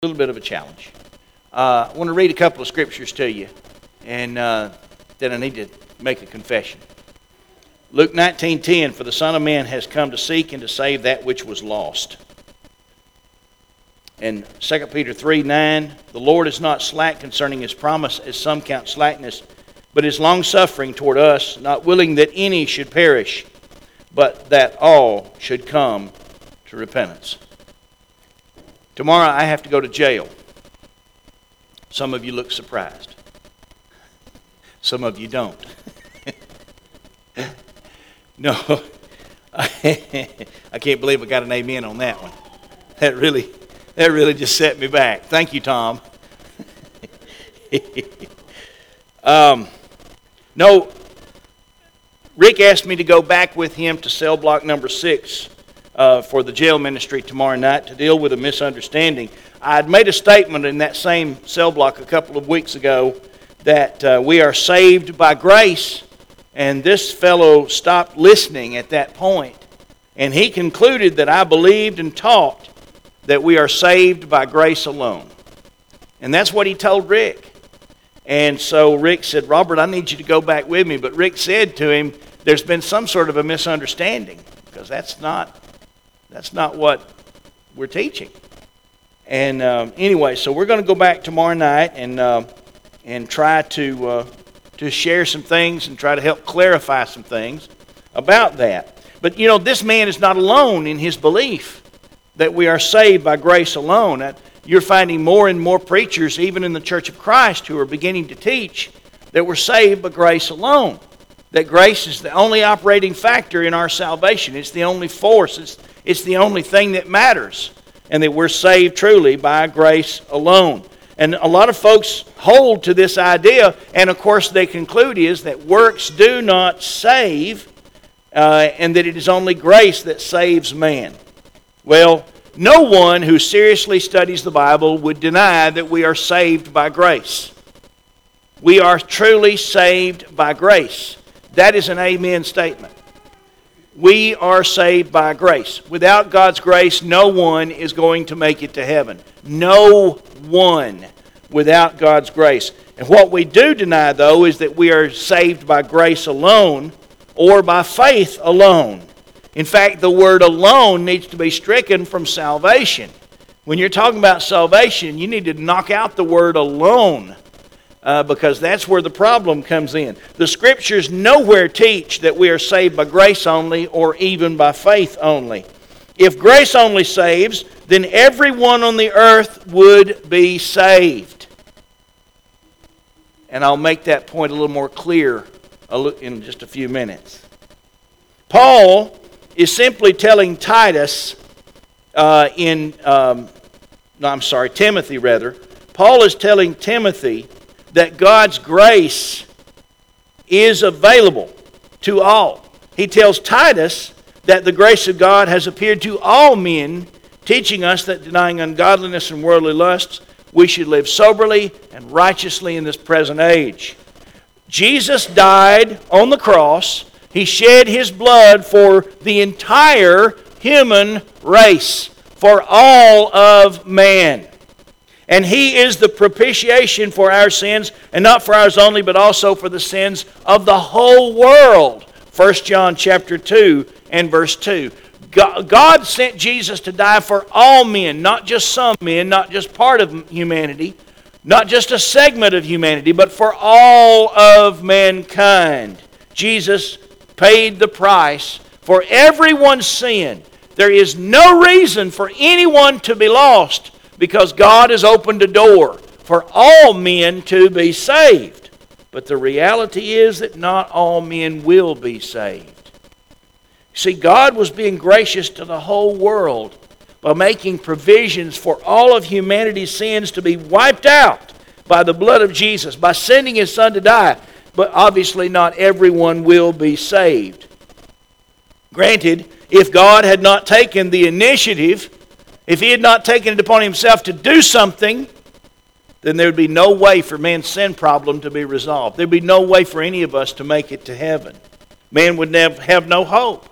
A little bit of a challenge. I want to read a couple of scriptures to you, and then I need to make a confession. Luke 19:10, "For the Son of Man has come to seek and to save that which was lost." And 2 Peter 3:9, "The Lord is not slack concerning his promise, as some count slackness, but is longsuffering toward us, not willing that any should perish, but that all should come to repentance." Tomorrow I have to go to jail. Some of you look surprised. Some of you don't. No, I can't believe I got an amen on that one. That really just set me back. Thank you, Tom. No, Rick asked me to go back with him to cell block number 6 for the jail ministry tomorrow night to deal with a misunderstanding. I had made a statement in that same cell block a couple of weeks ago that we are saved by grace, and this fellow stopped listening at that point, and he concluded that I believed and taught that we are saved by grace alone. And that's what he told Rick. And so Rick said, "Robert, I need you to go back with me." But Rick said to him, "There's been some sort of a misunderstanding, because that's not what we're teaching." And anyway, so we're going to go back tomorrow night and try to share some things and try to help clarify some things about that. But you know, this man is not alone in his belief that we are saved by grace alone. You're finding more and more preachers, even in the Church of Christ, who are beginning to teach that we're saved by grace alone. That grace is the only operating factor in our salvation. It's the only force. It's the only thing that matters. And that we're saved truly by grace alone. And a lot of folks hold to this idea, and of course they conclude is that works do not save, and that it is only grace that saves man. Well, no one who seriously studies the Bible would deny that we are saved by grace. We are truly saved by grace. That is an amen statement. We are saved by grace. Without God's grace, no one is going to make it to heaven. No one without God's grace. And what we do deny, though, is that we are saved by grace alone or by faith alone. In fact, the word alone needs to be stricken from salvation. When you're talking about salvation, you need to knock out the word alone. Because that's where the problem comes in. The Scriptures nowhere teach that we are saved by grace only or even by faith only. If grace only saves, then everyone on the earth would be saved. And I'll make that point a little more clear in just a few minutes. Paul is simply telling Timothy rather. Paul is telling Timothy that God's grace is available to all. He tells Titus that the grace of God has appeared to all men, teaching us that denying ungodliness and worldly lusts, we should live soberly and righteously in this present age. Jesus died on the cross. He shed his blood for the entire human race, for all of man. And he is the propitiation for our sins, and not for ours only, but also for the sins of the whole world. 1 John chapter 2 and verse 2. God sent Jesus to die for all men, not just some men, not just part of humanity, not just a segment of humanity, but for all of mankind. Jesus paid the price for everyone's sin. There is no reason for anyone to be lost, because God has opened a door for all men to be saved. But the reality is that not all men will be saved. See, God was being gracious to the whole world by making provisions for all of humanity's sins to be wiped out by the blood of Jesus, by sending His Son to die. But obviously not everyone will be saved. Granted, if God had not taken the initiative, if He had not taken it upon Himself to do something, then there would be no way for man's sin problem to be resolved. There would be no way for any of us to make it to heaven. Man would have no hope.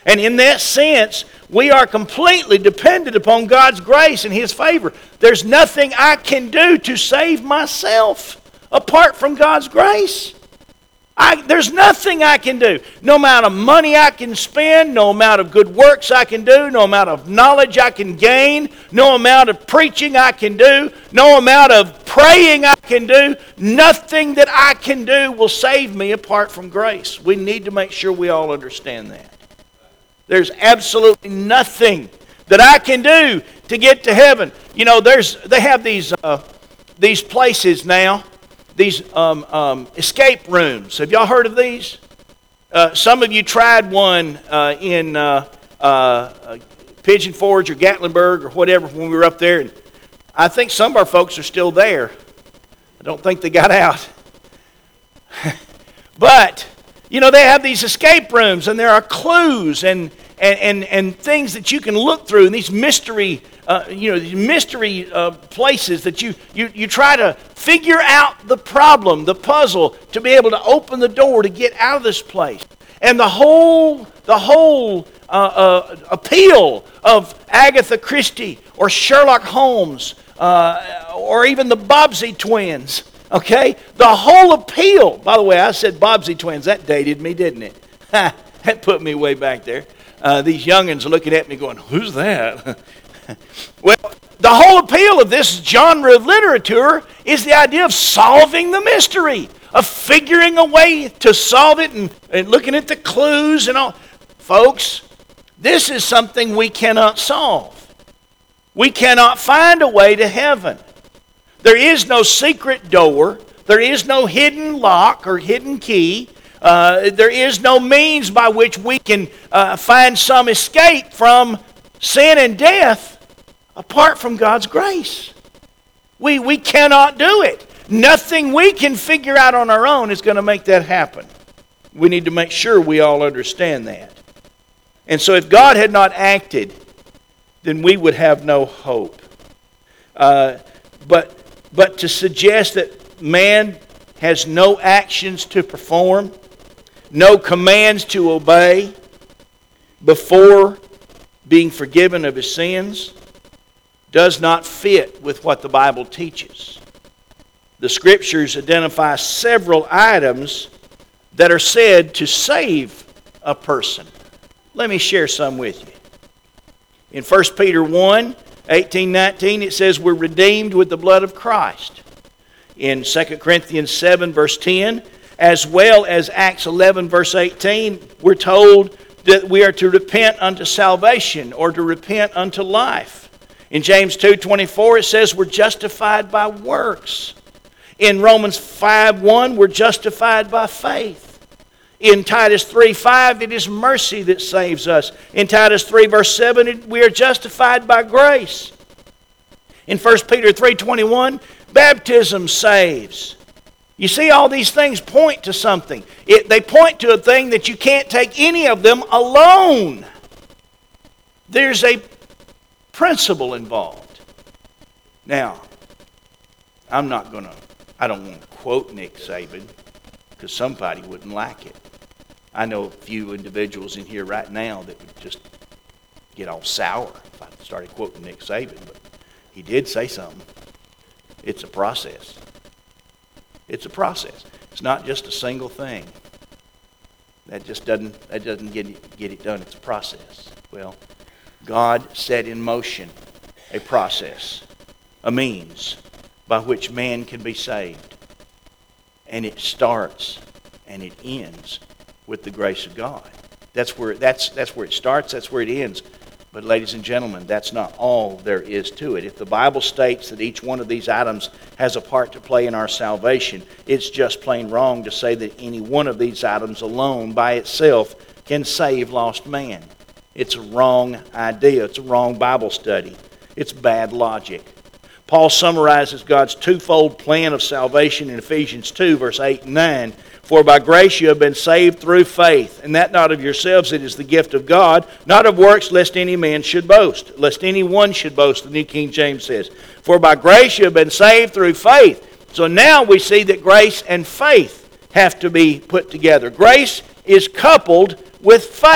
And in that sense, we are completely dependent upon God's grace and His favor. There's nothing I can do to save myself apart from God's grace. There's nothing I can do. No amount of money I can spend, no amount of good works I can do, no amount of knowledge I can gain, no amount of preaching I can do, no amount of praying I can do, nothing that I can do will save me apart from grace. We need to make sure we all understand that. There's absolutely nothing that I can do to get to heaven. You know, they have these places now, these escape rooms. Have y'all heard of these? Some of you tried one in Pigeon Forge or Gatlinburg or whatever when we were up there. And I think some of our folks are still there. I don't think they got out. But, you know, they have these escape rooms, and there are clues and things that you can look through, and these mystery places that you try to figure out the problem, the puzzle, to be able to open the door to get out of this place. And the whole appeal of Agatha Christie or Sherlock Holmes or even the Bobbsey twins. Okay? The whole appeal. By the way, I said Bobbsey twins. That dated me, didn't it? That put me way back there. These youngins are looking at me going, who's that? Well, the whole appeal of this genre of literature is the idea of solving the mystery, of figuring a way to solve it and looking at the clues and all. Folks, this is something we cannot solve. We cannot find a way to heaven. There is no secret door. There is no hidden lock or hidden key. There is no means by which we can find some escape from sin and death apart from God's grace. We cannot do it. Nothing we can figure out on our own is going to make that happen. We need to make sure we all understand that. And so if God had not acted, then we would have no hope. But to suggest that man has no actions to perform, no commands to obey before being forgiven of his sins, does not fit with what the Bible teaches. The Scriptures identify several items that are said to save a person. Let me share some with you. In 1 Peter 1, 18, 19, it says we're redeemed with the blood of Christ. In 2 Corinthians 7, verse 10, as well as Acts 11, verse 18, we're told that we are to repent unto salvation or to repent unto life. In James 2:24, it says we're justified by works. In Romans 5:1, we're justified by faith. In Titus 3:5, it is mercy that saves us. In Titus 3, verse 7, we are justified by grace. In 1 Peter 3:21, baptism saves. You see, all these things point to something. They point to a thing that you can't take any of them alone. There's a principle involved. Now, I don't want to quote Nick Saban because somebody wouldn't like it. I know a few individuals in here right now that would just get all sour if I started quoting Nick Saban, but he did say something. It's a process. It's a process. It's not just a single thing. That doesn't get it done. It's a process. Well, God set in motion a process, a means by which man can be saved. And it starts and it ends with the grace of God. That's where it starts, that's where it ends. But ladies and gentlemen, that's not all there is to it. If the Bible states that each one of these items has a part to play in our salvation, it's just plain wrong to say that any one of these items alone by itself can save lost man. It's a wrong idea. It's a wrong Bible study. It's bad logic. Paul summarizes God's twofold plan of salvation in Ephesians 2, verse 8 and 9. For by grace you have been saved through faith, and that not of yourselves, it is the gift of God, not of works, lest any man should boast. Lest any one should boast, the New King James says. For by grace you have been saved through faith. So now we see that grace and faith have to be put together. Grace is coupled with faith.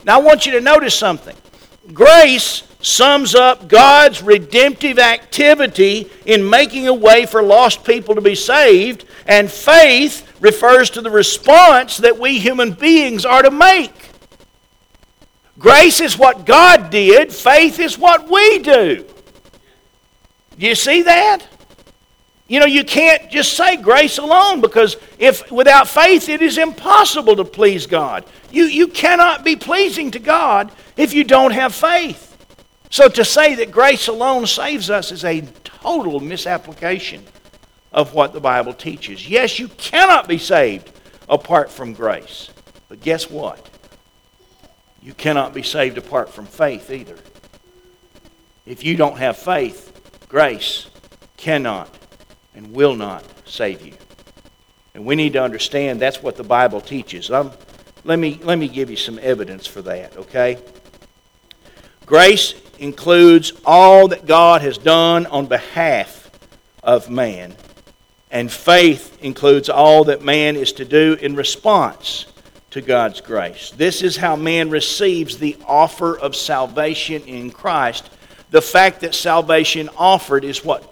Now I want you to notice something. Grace sums up God's redemptive activity in making a way for lost people to be saved, and faith refers to the response that we human beings are to make. Grace is what God did, faith is what we do. Do you see that? You know, you can't just say grace alone, because without faith it is impossible to please God. You cannot be pleasing to God if you don't have faith. So to say that grace alone saves us is a total misapplication of what the Bible teaches. Yes, you cannot be saved apart from grace. But guess what? You cannot be saved apart from faith either. If you don't have faith, grace cannot and will not save you. And we need to understand that's what the Bible teaches. Let me give you some evidence for that, okay? Grace includes all that God has done on behalf of man. And faith includes all that man is to do in response to God's grace. This is how man receives the offer of salvation in Christ. The fact that salvation offered is what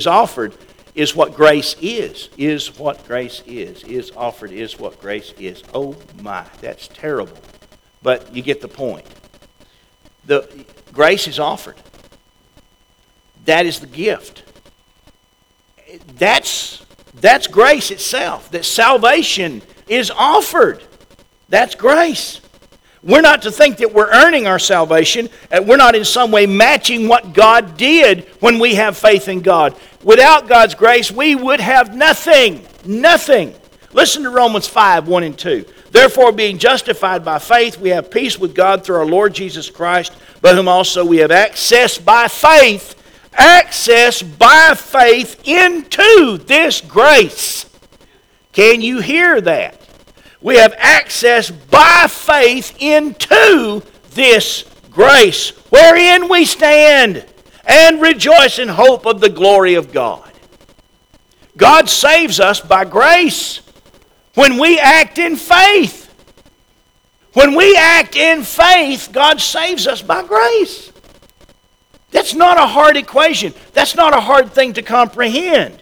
grace is what grace is offered is what grace is. Oh my, that's terrible. But you get the point. The grace is offered. That is the gift. That's grace itself. That salvation is offered. That's grace. We're not to think that we're earning our salvation. We're not in some way matching what God did when we have faith in God. Without God's grace, we would have nothing. Nothing. Listen to Romans 5, 1 and 2. Therefore, being justified by faith, we have peace with God through our Lord Jesus Christ, by whom also we have access by faith into this grace. Can you hear that? We have access by faith into this grace, wherein we stand and rejoice in hope of the glory of God. God saves us by grace when we act in faith. When we act in faith, God saves us by grace. That's not a hard equation. That's not a hard thing to comprehend.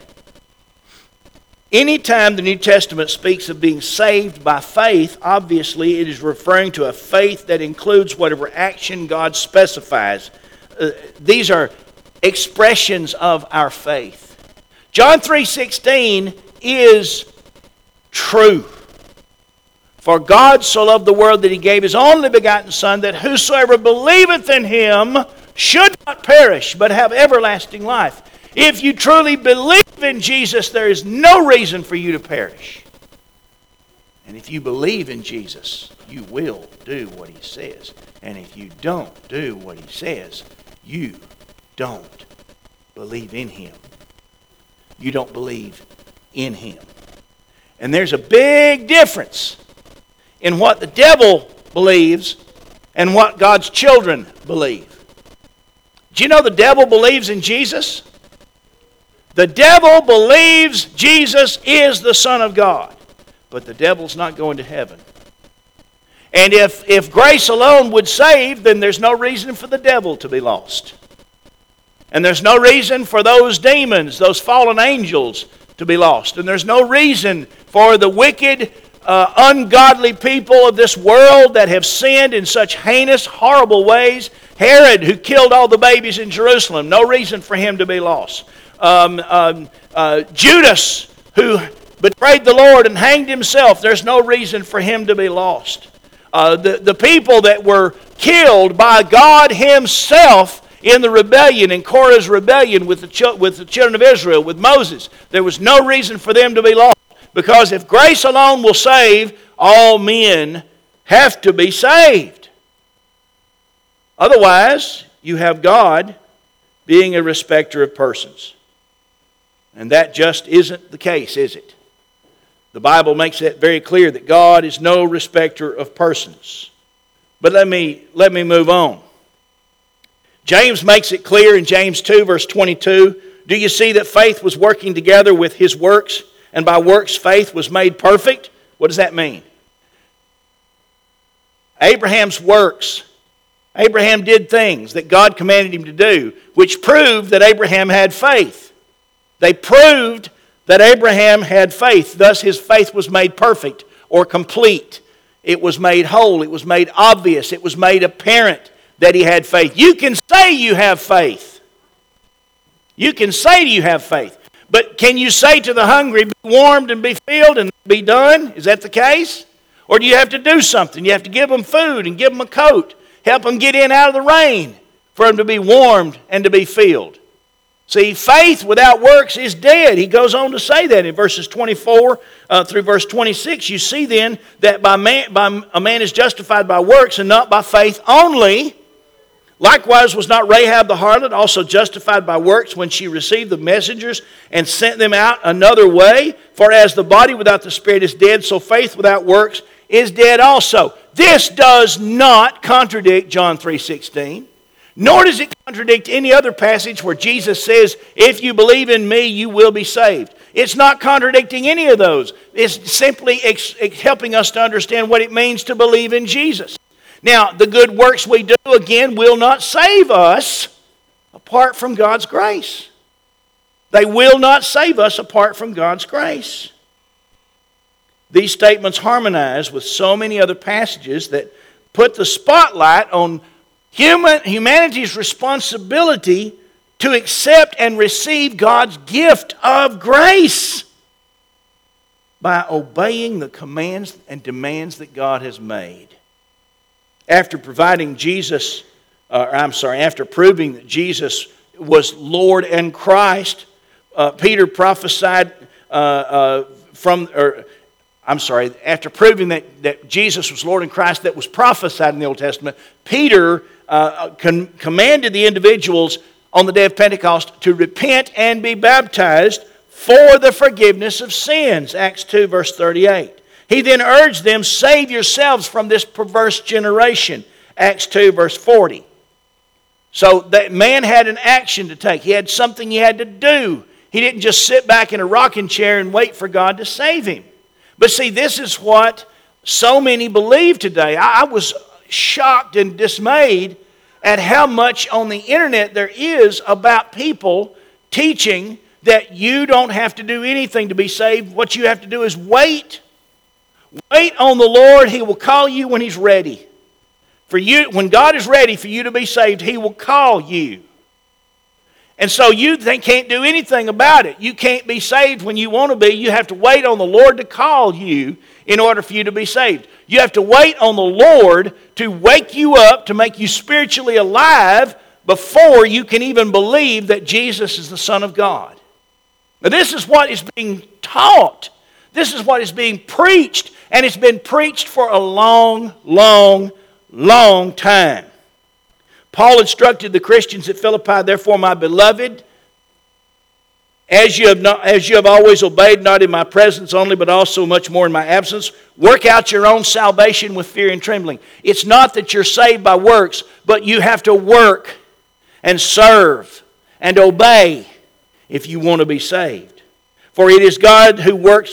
Anytime the New Testament speaks of being saved by faith, obviously it is referring to a faith that includes whatever action God specifies. These are expressions of our faith. John 3:16 is true. For God so loved the world that He gave His only begotten Son, that whosoever believeth in Him should not perish, but have everlasting life. If you truly believe in Jesus, there is no reason for you to perish. And if you believe in Jesus, you will do what He says. And if you don't do what He says, you don't believe in Him. You don't believe in Him. And there's a big difference in what the devil believes and what God's children believe. Do you know the devil believes in Jesus? The devil believes Jesus is the Son of God. But the devil's not going to heaven. And if grace alone would save, then there's no reason for the devil to be lost. And there's no reason for those demons, those fallen angels, to be lost. And there's no reason for the wicked, ungodly people of this world that have sinned in such heinous, horrible ways. Herod, who killed all the babies in Jerusalem, no reason for him to be lost. Judas, who betrayed the Lord and hanged himself, there's no reason for him to be lost. The people that were killed by God Himself in the rebellion, in Korah's rebellion with the children of Israel, with Moses, there was no reason for them to be lost. Because if grace alone will save, all men have to be saved. Otherwise, you have God being a respecter of persons. And that just isn't the case, is it? The Bible makes that very clear, that God is no respecter of persons. But let me move on. James makes it clear in James 2, verse 22, do you see that faith was working together with his works, and by works faith was made perfect? What does that mean? Abraham's works. Abraham did things that God commanded him to do, which proved that Abraham had faith. They proved that Abraham had faith. Thus his faith was made perfect or complete. It was made whole. It was made obvious. It was made apparent that he had faith. You can say you have faith. You can say you have faith. But can you say to the hungry, be warmed and be filled and be done? Is that the case? Or do you have to do something? You have to give them food and give them a coat. Help them get in out of the rain for them to be warmed and to be filled. See, faith without works is dead. He goes on to say that in verses 24 through verse 26. You see then that a man is justified by works and not by faith only. Likewise was not Rahab the harlot also justified by works when she received the messengers and sent them out another way? For as the body without the spirit is dead, so faith without works is dead also. This does not contradict John 3:16, nor does it contradict any other passage where Jesus says, if you believe in me, you will be saved. It's not contradicting any of those. It's simply helping us to understand what it means to believe in Jesus. Now, the good works we do, again, will not save us apart from God's grace. They will not save us apart from God's grace. These statements harmonize with so many other passages that put the spotlight on humanity's responsibility to accept and receive God's gift of grace by obeying the commands and demands that God has made. After proving that Jesus was Lord and Christ, Peter prophesied after proving that Jesus was Lord and Christ that was prophesied in the Old Testament, Peter commanded the individuals on the day of Pentecost to repent and be baptized for the forgiveness of sins. Acts 2 verse 38. He then urged them, save yourselves from this perverse generation. Acts 2 verse 40. So that man had an action to take. He had something he had to do. He didn't just sit back in a rocking chair and wait for God to save him. But see, this is what so many believe today. I was shocked and dismayed at how much on the internet there is about people teaching that you don't have to do anything to be saved. What you have to do is wait. Wait on the Lord. He will call you when He's ready. When God is ready for you to be saved, He will call you. And so you can't do anything about it. You can't be saved when you want to be. You have to wait on the Lord to call you in order for you to be saved. You have to wait on the Lord to wake you up, to make you spiritually alive before you can even believe that Jesus is the Son of God. Now this is what is being taught. This is what is being preached. And it's been preached for a long, long, long time. Paul instructed the Christians at Philippi, therefore, my beloved, as you have always obeyed, not in my presence only, but also much more in my absence, work out your own salvation with fear and trembling. It's not that you're saved by works, but you have to work and serve and obey if you want to be saved. For it is God who works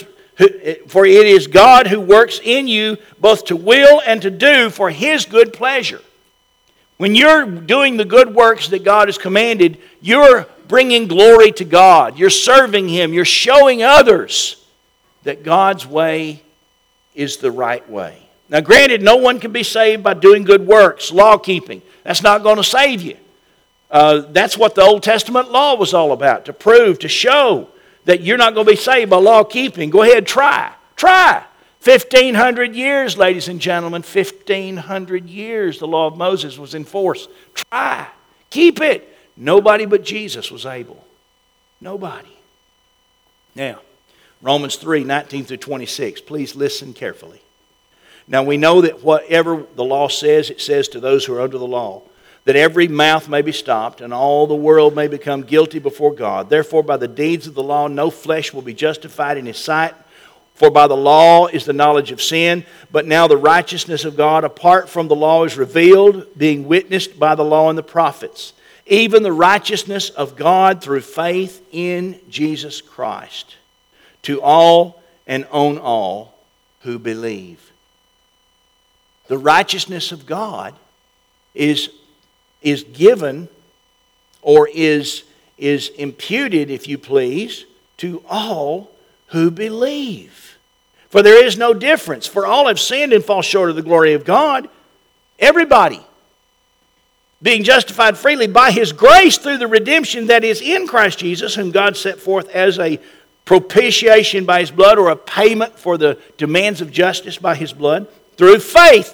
in you both to will and to do for His good pleasure. When you're doing the good works that God has commanded, you're bringing glory to God. You're serving Him. You're showing others that God's way is the right way. Now granted, no one can be saved by doing good works, law keeping. That's not going to save you. That's what the Old Testament law was all about, to prove, to show that you're not going to be saved by law keeping. Go ahead, try. Try. 1,500 years, ladies and gentlemen, 1,500 years the law of Moses was in force. Try. Keep it. Nobody but Jesus was able. Nobody. Now, Romans 3, 19 through 26. Please listen carefully. Now we know that whatever the law says, it says to those who are under the law, that every mouth may be stopped and all the world may become guilty before God. Therefore, by the deeds of the law, no flesh will be justified in His sight. For by the law is the knowledge of sin, but now the righteousness of God apart from the law is revealed, being witnessed by the law and the prophets, even the righteousness of God through faith in Jesus Christ, to all and on all who believe. The righteousness of God is given, or is imputed, if you please, to all who believe. For there is no difference. For all have sinned and fall short of the glory of God. Everybody, being justified freely by His grace through the redemption that is in Christ Jesus, whom God set forth as a propitiation by His blood, or a payment for the demands of justice by His blood, through faith,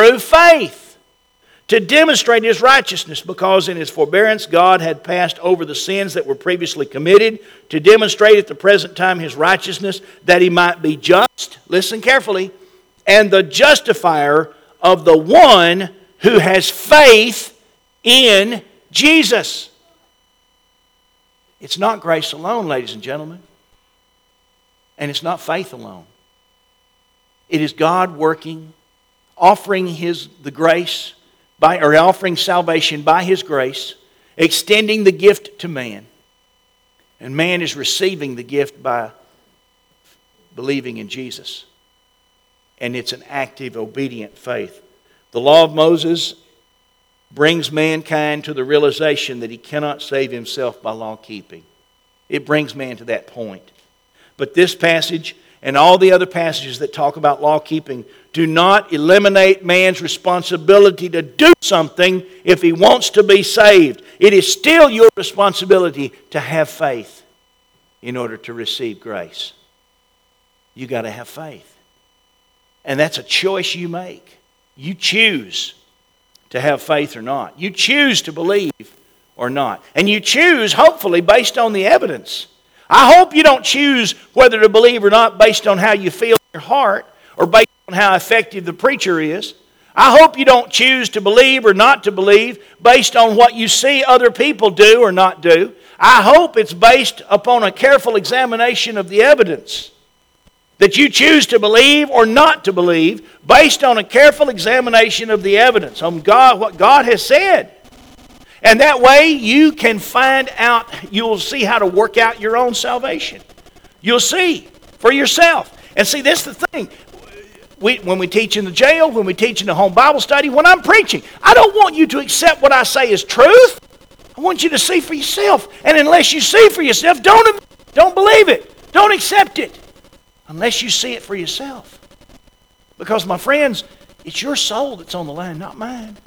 to demonstrate His righteousness, because in His forbearance God had passed over the sins that were previously committed, to demonstrate at the present time His righteousness, that He might be just, listen carefully, and the justifier of the one who has faith in Jesus. It's not grace alone, ladies and gentlemen. And it's not faith alone. It is God working, offering the grace, offering salvation by His grace, extending the gift to man. And man is receiving the gift by believing in Jesus. And it's an active, obedient faith. The law of Moses brings mankind to the realization that he cannot save himself by law keeping. It brings man to that point. But this passage and all the other passages that talk about law keeping do not eliminate man's responsibility to do something if he wants to be saved. It is still your responsibility to have faith in order to receive grace. You got to have faith. And that's a choice you make. You choose to have faith or not. You choose to believe or not. And you choose, hopefully, based on the evidence. I hope you don't choose whether to believe or not based on how you feel in your heart, or based on how effective the preacher is. I hope you don't choose to believe or not to believe based on what you see other people do or not do. I hope it's based upon a careful examination of the evidence. That you choose to believe or not to believe based on a careful examination of the evidence on God, what God has said. And that way you can find out, you'll see how to work out your own salvation. You'll see for yourself. And see, this is the thing. When we teach in the jail, when we teach in the home Bible study, when I'm preaching, I don't want you to accept what I say as truth. I want you to see for yourself. And unless you see for yourself, don't believe it. Don't accept it. Unless you see it for yourself. Because, my friends, it's your soul that's on the line, not mine.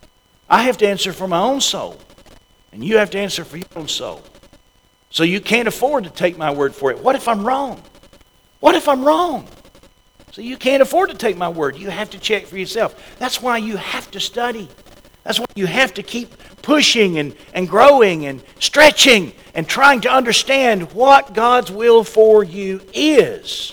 I have to answer for my own soul. And you have to answer for your own soul. So you can't afford to take my word for it. What if I'm wrong? What if I'm wrong? So you can't afford to take my word. You have to check for yourself. That's why you have to study. That's why you have to keep pushing and growing and stretching and trying to understand what God's will for you is.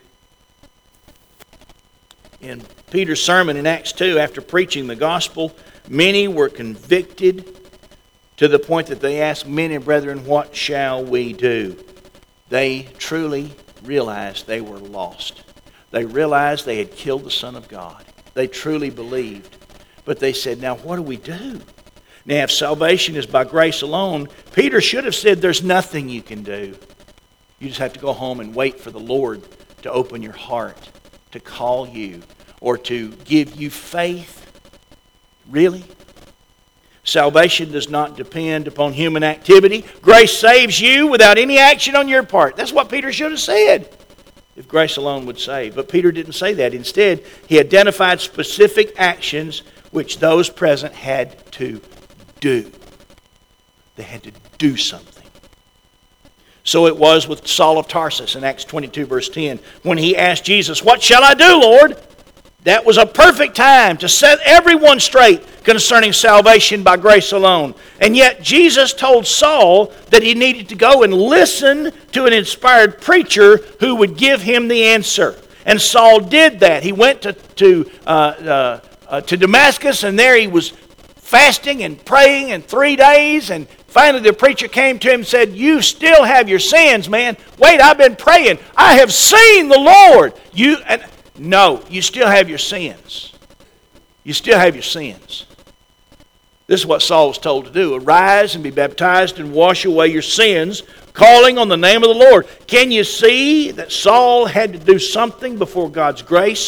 In Peter's sermon in Acts 2, after preaching the gospel, many were convicted to the point that they asked many brethren, what shall we do? They truly realized they were lost. They realized they had killed the Son of God. They truly believed. But they said, now what do we do? Now if salvation is by grace alone, Peter should have said there's nothing you can do. You just have to go home and wait for the Lord to open your heart, to call you, or to give you faith. Really? Salvation does not depend upon human activity. Grace saves you without any action on your part. That's what Peter should have said, if grace alone would save. But Peter didn't say that. Instead, he identified specific actions which those present had to do. They had to do something. So it was with Saul of Tarsus in Acts 22, verse 10, when he asked Jesus, what shall I do, Lord? That was a perfect time to set everyone straight concerning salvation by grace alone. And yet Jesus told Saul that he needed to go and listen to an inspired preacher who would give him the answer. And Saul did that. He went to Damascus, and there he was fasting and praying in 3 days. And finally the preacher came to him and said, you still have your sins, man. Wait, I've been praying. I have seen the Lord. No, you still have your sins. You still have your sins. This is what Saul was told to do. Arise and be baptized and wash away your sins, calling on the name of the Lord. Can you see that Saul had to do something before God's grace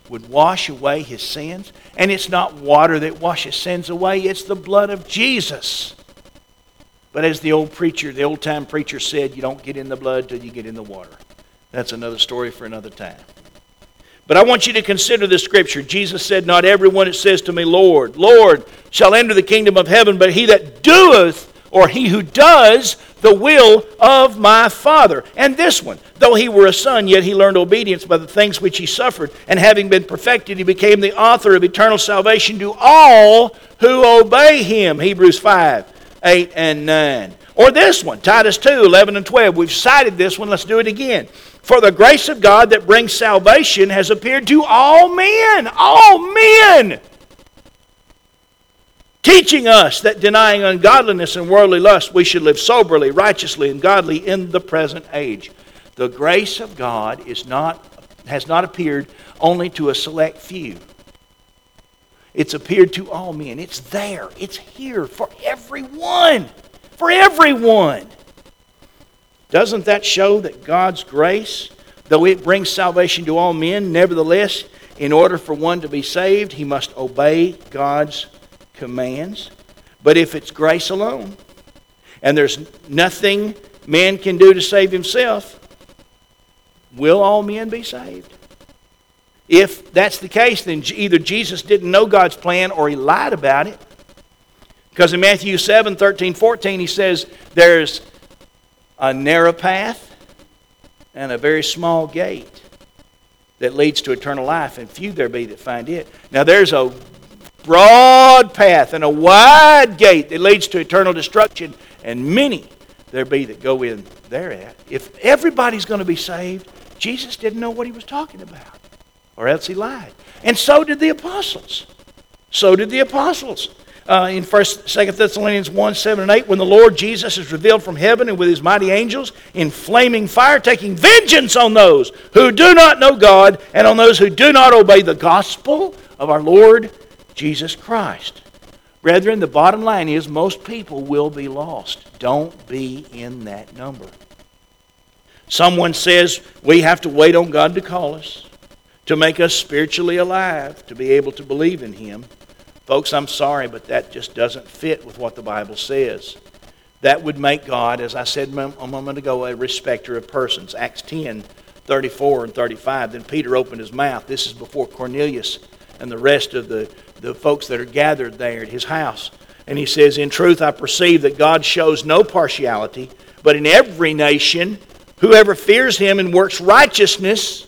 would wash away his sins. And it's not water that washes sins away, it's the blood of Jesus. But as the old-time preacher said, you don't get in the blood till you get in the water. That's another story for another time. But I want you to consider this scripture. Jesus said, not everyone that says to me, Lord, Lord, shall enter the kingdom of heaven, but he that doeth, or he who does, the will of my Father. And this one, though he were a son, yet he learned obedience by the things which he suffered. And having been perfected, he became the author of eternal salvation to all who obey him. Hebrews 5, 8, and 9. Or this one, Titus 2, 11 and 12. We've cited this one. Let's do it again. For the grace of God that brings salvation has appeared to all men, teaching us that denying ungodliness and worldly lust, we should live soberly, righteously, and godly in the present age. The grace of God has not appeared only to a select few. It's appeared to all men. It's there. It's here for everyone. For everyone. Doesn't that show that God's grace, though it brings salvation to all men, nevertheless, in order for one to be saved, he must obey God's commands? But if it's grace alone, and there's nothing man can do to save himself, will all men be saved? If that's the case, then either Jesus didn't know God's plan or he lied about it. Because in Matthew 7, 13, 14, he says, there's a narrow path and a very small gate that leads to eternal life, and few there be that find it. Now there's a broad path and a wide gate that leads to eternal destruction, and many there be that go in thereat. If everybody's going to be saved, Jesus didn't know what he was talking about, or else he lied. And so did the apostles. In 2 Thessalonians 1, 7 and 8, when the Lord Jesus is revealed from heaven and with his mighty angels in flaming fire, taking vengeance on those who do not know God and on those who do not obey the gospel of our Lord Jesus Christ. Brethren, the bottom line is most people will be lost. Don't be in that number. Someone says we have to wait on God to call us, to make us spiritually alive, to be able to believe in him. Folks, I'm sorry, but that just doesn't fit with what the Bible says. That would make God, as I said a moment ago, a respecter of persons. Acts 10, 34 and 35. Then Peter opened his mouth. This is before Cornelius and the rest of the folks that are gathered there at his house. And he says, in truth, I perceive that God shows no partiality, but in every nation, whoever fears him and works righteousness,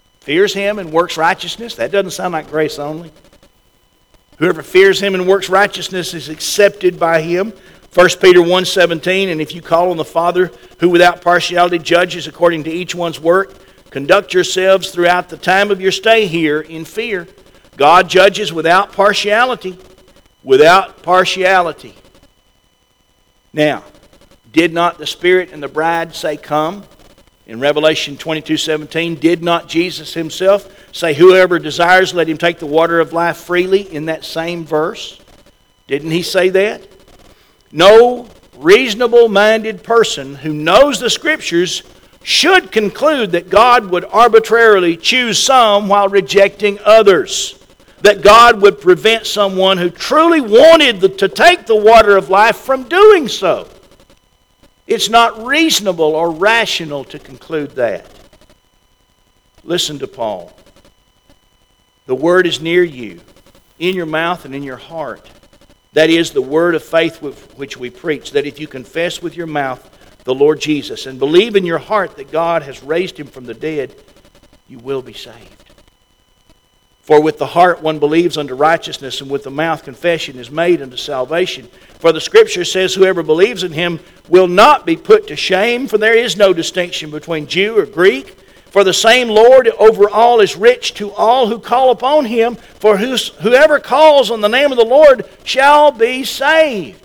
that doesn't sound like grace only. Whoever fears him and works righteousness is accepted by him. 1 Peter 1:17, and if you call on the Father, who without partiality judges according to each one's work, conduct yourselves throughout the time of your stay here in fear. God judges without partiality. Without partiality. Now, did not the Spirit and the bride say, come? In Revelation 22:17, did not Jesus himself say, whoever desires, let him take the water of life freely in that same verse? Didn't he say that? No reasonable-minded person who knows the Scriptures should conclude that God would arbitrarily choose some while rejecting others. That God would prevent someone who truly wanted to take the water of life from doing so. It's not reasonable or rational to conclude that. Listen to Paul. The word is near you, in your mouth and in your heart. That is the word of faith with which we preach, that if you confess with your mouth the Lord Jesus and believe in your heart that God has raised him from the dead, you will be saved. For with the heart one believes unto righteousness, and with the mouth confession is made unto salvation. For the Scripture says, whoever believes in him will not be put to shame, for there is no distinction between Jew or Greek. For the same Lord over all is rich to all who call upon him. For whoever calls on the name of the Lord shall be saved.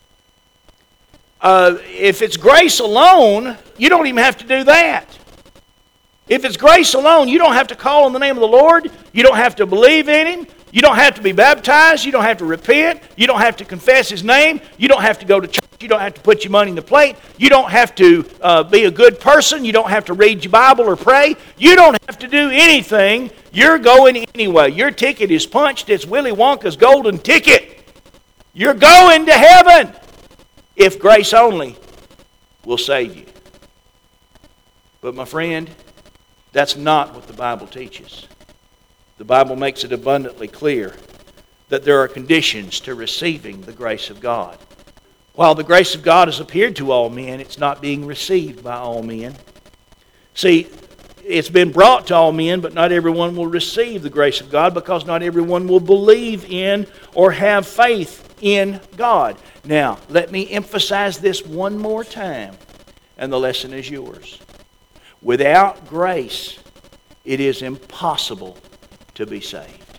If it's grace alone, you don't even have to do that. If it's grace alone, you don't have to call on the name of the Lord. You don't have to believe in him. You don't have to be baptized. You don't have to repent. You don't have to confess his name. You don't have to go to church You don't have to put your money in the plate. You don't have to be a good person. You don't have to read your Bible or pray. You don't have to do anything. You're going anyway. Your ticket is punched. It's Willy Wonka's golden ticket. You're going to heaven if grace only will save you. But my friend, that's not what the Bible teaches. The Bible makes it abundantly clear that there are conditions to receiving the grace of God. While the grace of God has appeared to all men, it's not being received by all men. See, it's been brought to all men, but not everyone will receive the grace of God because not everyone will believe in or have faith in God. Now, let me emphasize this one more time, and the lesson is yours. Without grace, it is impossible to be saved.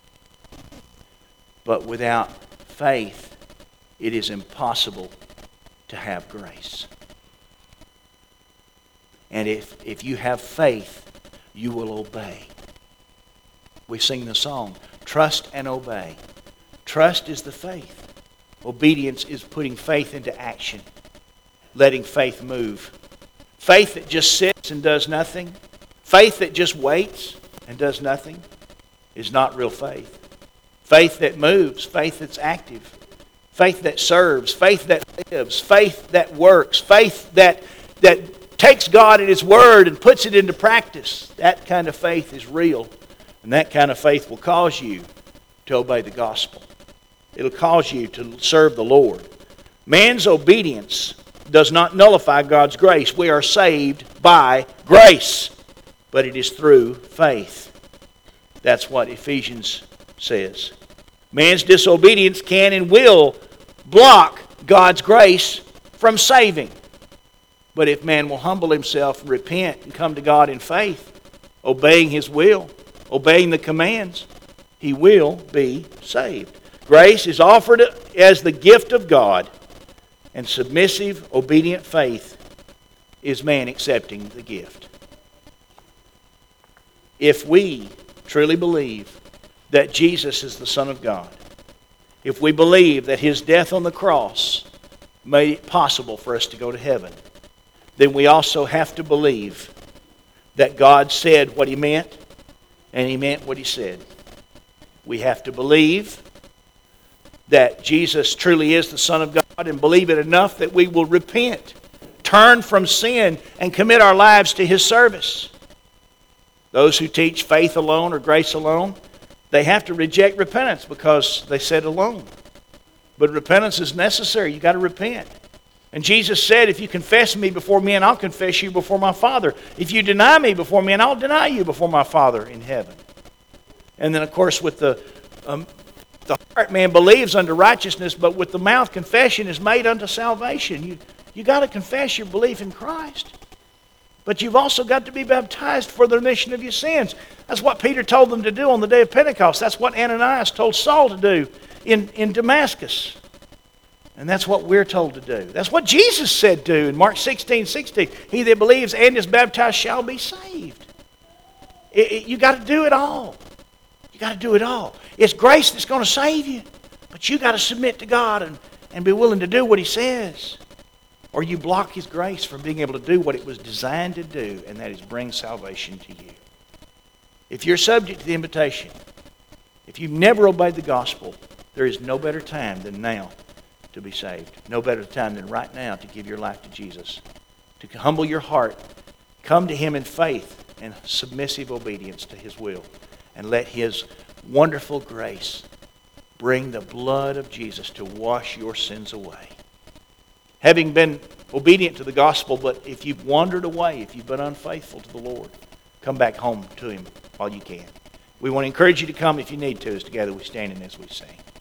But without faith, it is impossible to have grace. And if you have faith, you will obey. We sing the song, trust and obey. Trust is the faith. Obedience is putting faith into action, letting faith move. Faith that just sits and does nothing, faith that just waits and does nothing, is not real faith. Faith that moves, faith that's active, faith that serves, faith that lives, faith that works, faith that takes God at His Word and puts it into practice. That kind of faith is real. And that kind of faith will cause you to obey the gospel. It'll cause you to serve the Lord. Man's obedience does not nullify God's grace. We are saved by grace. But it is through faith. That's what Ephesians says. Man's disobedience can and will block God's grace from saving. But if man will humble himself and repent and come to God in faith, obeying His will, obeying the commands, he will be saved. Grace is offered as the gift of God, and submissive, obedient faith is man accepting the gift. If we truly believe that Jesus is the Son of God, if we believe that His death on the cross made it possible for us to go to heaven, then we also have to believe that God said what He meant, and He meant what He said. We have to believe that Jesus truly is the Son of God and believe it enough that we will repent, turn from sin, and commit our lives to His service. Those who teach faith alone or grace alone, they have to reject repentance because they said alone. But repentance is necessary. You've got to repent. And Jesus said, if you confess me before men, I'll confess you before my Father. If you deny me before men, I'll deny you before my Father in heaven. And then, of course, with the heart man believes unto righteousness, but with the mouth confession is made unto salvation. You got to confess your belief in Christ. But you've also got to be baptized for the remission of your sins. That's what Peter told them to do on the day of Pentecost. That's what Ananias told Saul to do in Damascus. And that's what we're told to do. That's what Jesus said do in Mark 16:16. He that believes and is baptized shall be saved. You got to do it all. You got to do it all. It's grace that's going to save you. But you got to submit to God and be willing to do what He says. Or you block His grace from being able to do what it was designed to do, and that is bring salvation to you. If you're subject to the invitation, if you've never obeyed the gospel, there is no better time than now to be saved. No better time than right now to give your life to Jesus. To humble your heart, come to Him in faith and submissive obedience to His will. And let His wonderful grace bring the blood of Jesus to wash your sins away. Having been obedient to the gospel, but if you've wandered away, if you've been unfaithful to the Lord, come back home to Him while you can. We want to encourage you to come if you need to, as together we stand and as we sing.